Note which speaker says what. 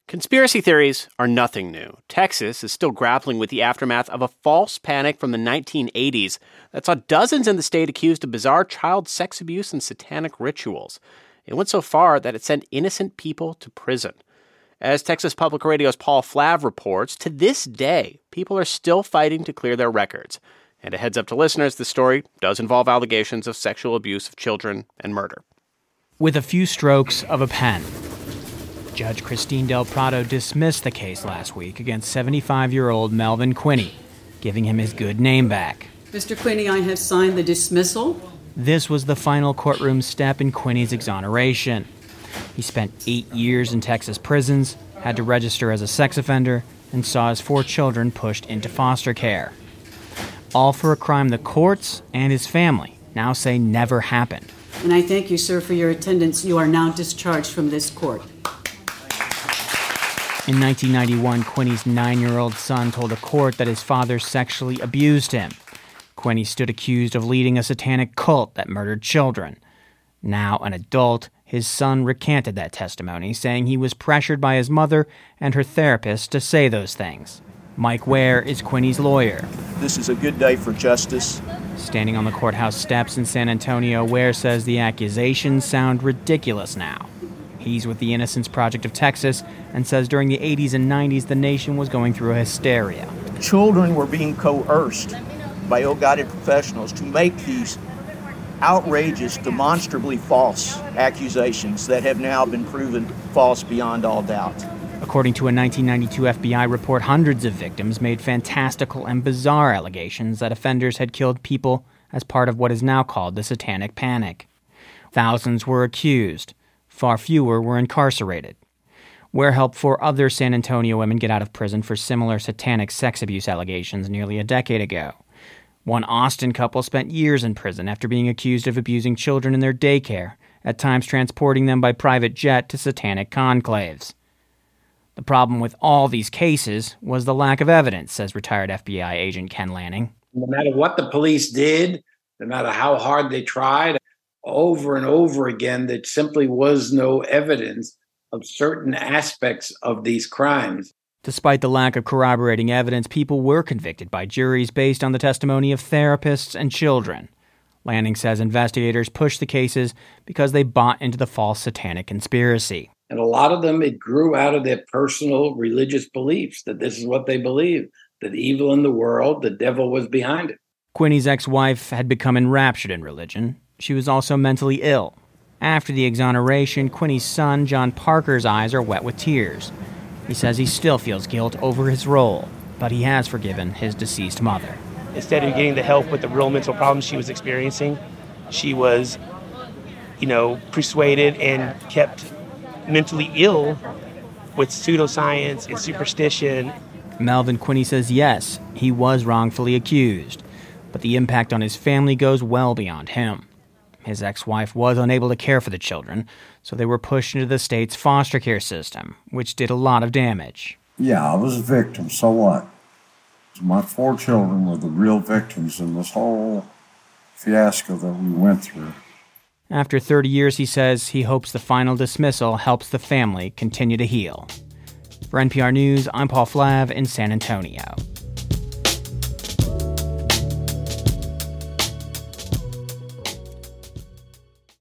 Speaker 1: Conspiracy theories are nothing new. Texas is still grappling with the aftermath of a false panic from the 1980s that saw dozens in the state accused of bizarre child sex abuse and satanic rituals. It went so far that it sent innocent people to prison. As Texas Public Radio's Paul Flav reports, to this day, people are still fighting to clear their records. And a heads up to listeners, the story does involve allegations of sexual abuse of children and murder.
Speaker 2: With a few strokes of a pen, Judge Christine Del Prado dismissed the case last week against 75-year-old Melvin Quinney, giving him his good name back.
Speaker 3: Mr. Quinney, I have signed the dismissal.
Speaker 2: This was the final courtroom step in Quinney's exoneration. He spent 8 years in Texas prisons, had to register as a sex offender, and saw his 4 children pushed into foster care. All for a crime the courts and his family now say never happened.
Speaker 3: And I thank you, sir, for your attendance. You are now discharged from this court.
Speaker 2: In 1991, Quinney's 9-year-old son told a court that his father sexually abused him. Quinney stood accused of leading a satanic cult that murdered children. Now an adult, his son recanted that testimony, saying he was pressured by his mother and her therapist to say those things. Mike Ware is Quinney's lawyer.
Speaker 4: This is a good day for justice.
Speaker 2: Standing on the courthouse steps in San Antonio, Ware says the accusations sound ridiculous now. He's with the Innocence Project of Texas and says during the 80s and 90s, the nation was going through a hysteria.
Speaker 4: Children were being coerced by ill-guided professionals to make these outrageous, demonstrably false accusations that have now been proven false beyond all doubt.
Speaker 2: According to a 1992 FBI report, hundreds of victims made fantastical and bizarre allegations that offenders had killed people as part of what is now called the Satanic Panic. Thousands were accused. Far fewer were incarcerated. Ware helped 4 other San Antonio women get out of prison for similar satanic sex abuse allegations nearly a decade ago. One Austin couple spent years in prison after being accused of abusing children in their daycare, at times transporting them by private jet to satanic conclaves. The problem with all these cases was the lack of evidence, says retired FBI agent Ken Lanning.
Speaker 5: No matter what the police did, no matter how hard they tried, over and over again, there simply was no evidence of certain aspects of these crimes.
Speaker 2: Despite the lack of corroborating evidence, people were convicted by juries based on the testimony of therapists and children. Lanning says investigators pushed the cases because they bought into the false satanic conspiracy.
Speaker 5: And a lot of them, it grew out of their personal religious beliefs, that this is what they believe, that evil in the world, the devil was behind it.
Speaker 2: Quinney's ex-wife had become enraptured in religion. She was also mentally ill. After the exoneration, Quinney's son, John Parker's eyes are wet with tears. He says he still feels guilt over his role, but he has forgiven his deceased mother.
Speaker 6: Instead of getting the help with the real mental problems she was experiencing, she was, persuaded and kept mentally ill with pseudoscience and superstition.
Speaker 2: Melvin Quinney says yes, he was wrongfully accused, but the impact on his family goes well beyond him. His ex-wife was unable to care for the children, so they were pushed into the state's foster care system, which did a lot of damage.
Speaker 7: Yeah, I was a victim, so what? My 4 children were the real victims in this whole fiasco that we went through.
Speaker 2: After 30 years, he says he hopes the final dismissal helps the family continue to heal. For NPR News, I'm Paul Flav in San Antonio.